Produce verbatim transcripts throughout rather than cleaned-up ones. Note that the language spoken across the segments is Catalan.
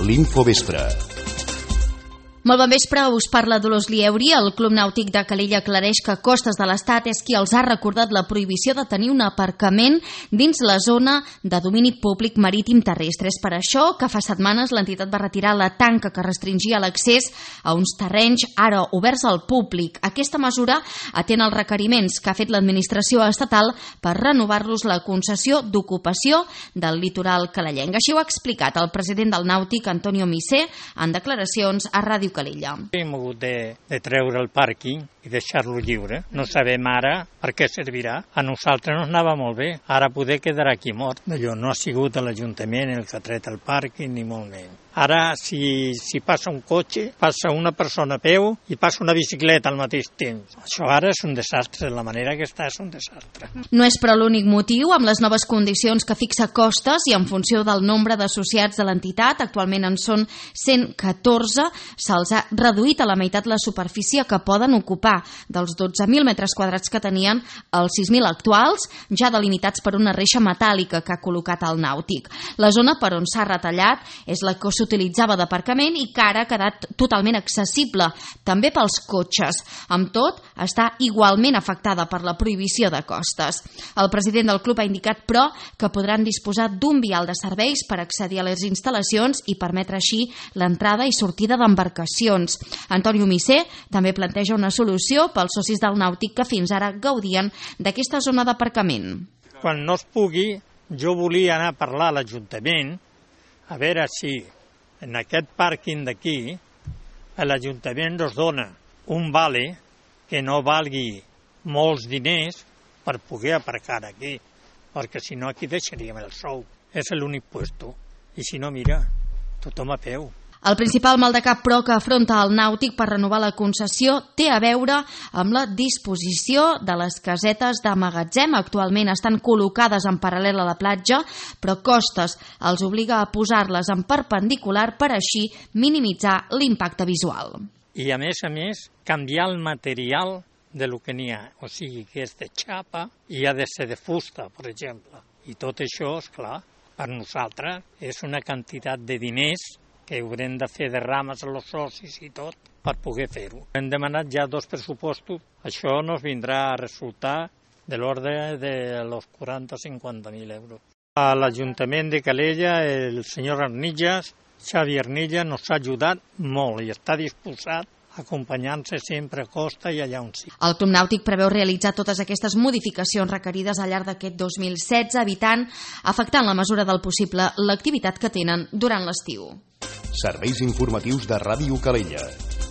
l'Infovespre. Molt bon vespre, us parla Dolors Lieuri. El Club Nàutic de Calella aclareix que Costes de l'Estat és qui els ha recordat la prohibició de tenir un aparcament dins la zona de domini públic marítim terrestre. És per això que fa setmanes l'entitat va retirar la tanca que restringia l'accés a uns terrenys ara oberts al públic. Aquesta mesura atén els requeriments que ha fet l'administració estatal per renovar-los la concessió d'ocupació del litoral calellenc. Així ho ha explicat el president del Nàutic, Antonio Misé, en declaracions a Ràdio Calella. Hem hagut de, de treure el pàrquing i deixar-lo lliure. No sabem ara per què servirà. A nosaltres ens anava molt bé. Ara poder quedar aquí mort. Allò no ha sigut l'Ajuntament el que ha tret el pàrquing, ni molt menys. Ara, si, si passa un cotxe, passa una persona a peu i passa una bicicleta al mateix temps. Això ara és un desastre. La manera que està és un desastre. No és però l'únic motiu. Amb les noves condicions que fixa Costes i en funció del nombre d'associats de l'entitat, actualment en són cent catorze, se'ls ha reduït a la meitat la superfície que poden ocupar. Dels dotze mil metres quadrats que tenien, els sis mil actuals, ja delimitats per una reixa metàl·lica que ha col·locat el Nàutic. La zona per on s'ha retallat és la que s'utilitzava d'aparcament i que ara ha quedat totalment accessible, també pels cotxes. Amb tot, està igualment afectada per la prohibició de Costes. El president del club ha indicat, però, que podran disposar d'un vial de serveis per accedir a les instal·lacions i permetre així l'entrada i sortida d'embarcacions. Antonio Misé també planteja una solució pels socis del Nàutic que fins ara gaudien d'aquesta zona d'aparcament. Quan no es pugui, jo volia anar a parlar a l'Ajuntament a veure si en aquest pàrquing d'aquí l'Ajuntament ens dona un vale que no valgui molts diners per poder aparcar aquí, perquè si no aquí deixaríem el sou. És l'únic puesto. I si no, mira, tothom a peu. El principal mal de cap, però, que afronta el Nàutic per renovar la concessió té a veure amb la disposició de les casetes de magatzem. Actualment estan col·locades en paral·lel a la platja, però Costes els obliga a posar-les en perpendicular per així minimitzar l'impacte visual. I a més a més, canviar el material de lo que n'hi ha. O sigui, que és de xapa i ha de ser de fusta, per exemple. I tot això, és clar, per nosaltres és una quantitat de diners que haurem de fer de rames a los socis i tot per poder fer-ho. Hem demanat ja dos pressupostos. Això nos vindrà a resultar de l'ordre de los quaranta a cinquanta mil euros. A l'Ajuntament de Calella, el senyor Arnillas, Xavi Arnillas, nos ha ajudat molt i està disposat a acompanyar-se sempre a Costa i allà on sí. El Club Nàutic preveu realitzar totes aquestes modificacions requerides al llarg d'aquest dos mil setze, evitant, afectant la mesura del possible, l'activitat que tenen durant l'estiu. Serveis informatius de Ràdio Calella.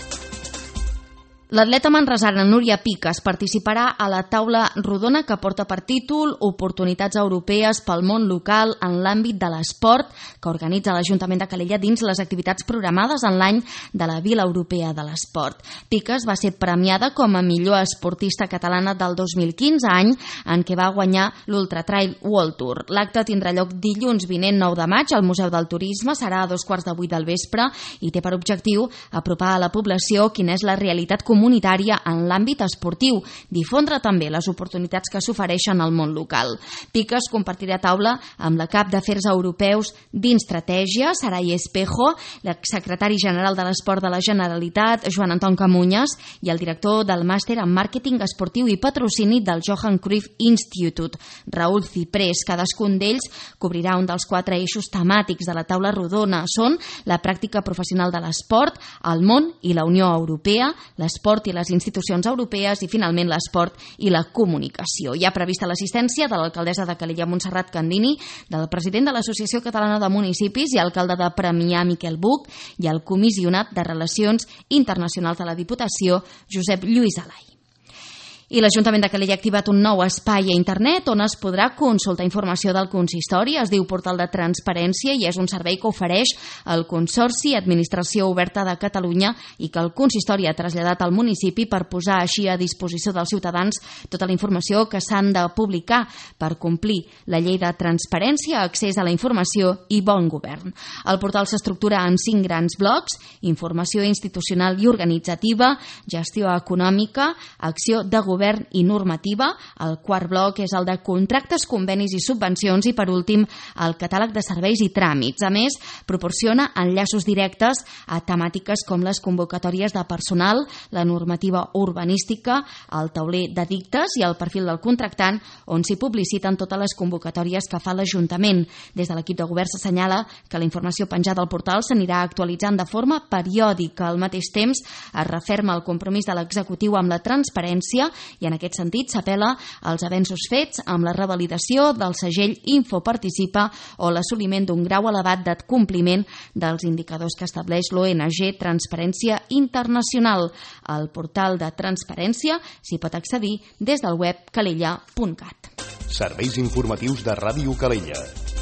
L'atleta manresana Núria Piques participarà a la taula rodona que porta per títol Oportunitats europees pel món local en l'àmbit de l'esport que organitza l'Ajuntament de Calella dins les activitats programades en l'any de la Vila Europea de l'Esport. Piques va ser premiada com a millor esportista catalana del dos mil quinze, any en què va guanyar l'Ultra Trail World Tour. L'acte tindrà lloc dilluns vinent nou de maig al Museu del Turisme, serà a dos quarts de vuit del vespre i té per objectiu apropar a la població quina és la realitat comunitària comunitària en l'àmbit esportiu, difondre també les oportunitats que s'ofereixen al món local. Piques compartirà taula amb la cap d'Afers Europeus d'Instratègia, Saray Espejo, l'exsecretari general de l'Esport de la Generalitat, Joan Anton Camunyes, i el director del màster en màrqueting esportiu i patrocini del Johan Cruyff Institute, Raúl Ciprés. Cadascun d'ells cobrirà un dels quatre eixos temàtics de la taula rodona. Són la pràctica professional de l'esport, el món i la Unió Europea, l'esport i les institucions europees i, finalment, l'esport i la comunicació. Hi ha prevista l'assistència de l'alcaldessa de Calella, Montserrat Candini, del president de l'Associació Catalana de Municipis i alcalde de Premià, Miquel Buch, i el comissionat de Relacions Internacionals de la Diputació, Josep Lluís Alai. I l'Ajuntament de Calella ha activat un nou espai a internet on es podrà consultar informació del consistori. Es diu Portal de Transparència i és un servei que ofereix el Consorci Administració Oberta de Catalunya i que el consistori ha traslladat al municipi per posar així a disposició dels ciutadans tota la informació que s'han de publicar per complir la llei de transparència, accés a la informació i bon govern. El portal s'estructura en cinc grans blocs: informació institucional i organitzativa, gestió econòmica, acció de govern govern i normativa. El quart bloc és el de contractes, convenis i subvencions i, per últim, el catàleg de serveis i tràmits. A més, proporciona enllaços directes a temàtiques com les convocatòries de personal, la normativa urbanística, el tauler d'edictes i el perfil del contractant, on s'hi publiciten totes les convocatòries que fa l'Ajuntament. Des de l'equip de govern s'assenyala que la informació penjada al portal s'anirà actualitzant de forma periòdica. Al mateix temps, es referma el compromís de l'executiu amb la transparència i, en aquest sentit, s'apel·la als avenços fets amb la revalidació del segell Infoparticipa o l'assoliment d'un grau elevat de compliment dels indicadors que estableix l'O N G Transparència Internacional. Al portal de transparència s'hi pot accedir des del web calella punt cat. Serveis informatius de Ràdio Calella.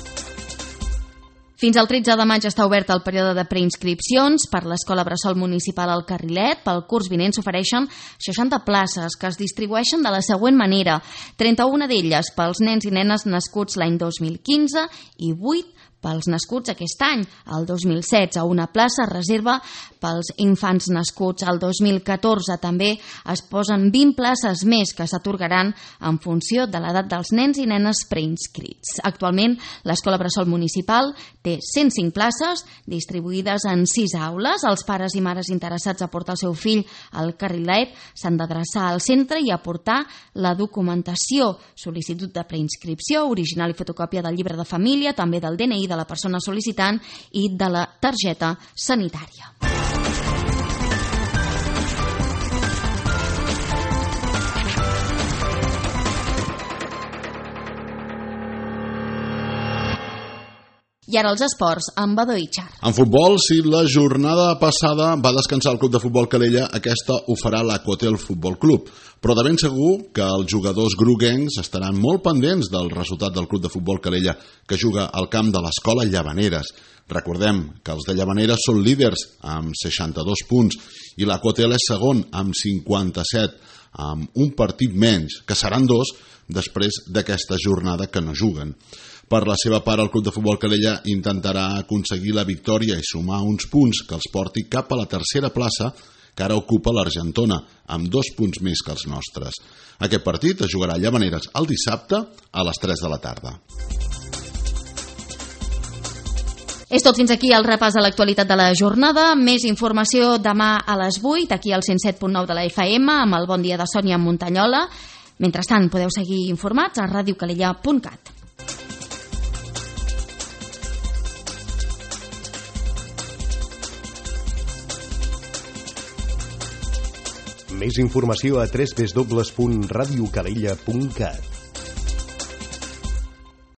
Fins al tretze de maig està obert el període de preinscripcions per l'Escola Bressol Municipal al Carrilet. Pel curs vinent s'ofereixen seixanta places que es distribueixen de la següent manera. trenta-una d'elles pels nens i nenes nascuts l'any dos mil quinze i vuit pels nascuts aquest any, el dos mil setze. Una plaça es reserva pels infants nascuts el dos mil catorze. També es posen vint places més que s'atorgaran en funció de l'edat dels nens i nenes preinscrits. Actualment, l'Escola Bressol Municipal té cent cinc places distribuïdes en sis aules. Els pares i mares interessats a portar el seu fill al Carrilet s'han d'adreçar al centre i aportar la documentació, sol·licitud de preinscripció, original i fotocòpia del llibre de família, també del D N I de la persona sol·licitant i de la targeta sanitària. I ara els esports amb Badó Itxar. En futbol, si la jornada passada va descansar el Club de Futbol Calella, aquesta ho farà l'Acotel Futbol Club. Però de ben segur que els jugadors groguencs estaran molt pendents del resultat del Club de Futbol Calella, que juga al camp de l'Escola Llavaneres. Recordem que els de Llavaneres són líders amb seixanta-dos punts i l'Acotel és segon amb cinquanta-set, amb un partit menys, que seran dos després d'aquesta jornada que no juguen. Per la seva part, el Club de Futbol Calella intentarà aconseguir la victòria i sumar uns punts que els porti cap a la tercera plaça que ara ocupa l'Argentona, amb dos punts més que els nostres. Aquest partit es jugarà a Llavaneres el dissabte a les tres de la tarda. És tot fins aquí el repàs de l'actualitat de la jornada. Més informació demà a les vuit, aquí al cent set punt nou de la F M, amb el Bon Dia de Sònia Montanyola. Mentrestant, podeu seguir informats a ràdio calella punt cat. Més informació a w w w punt ràdio calella punt cat.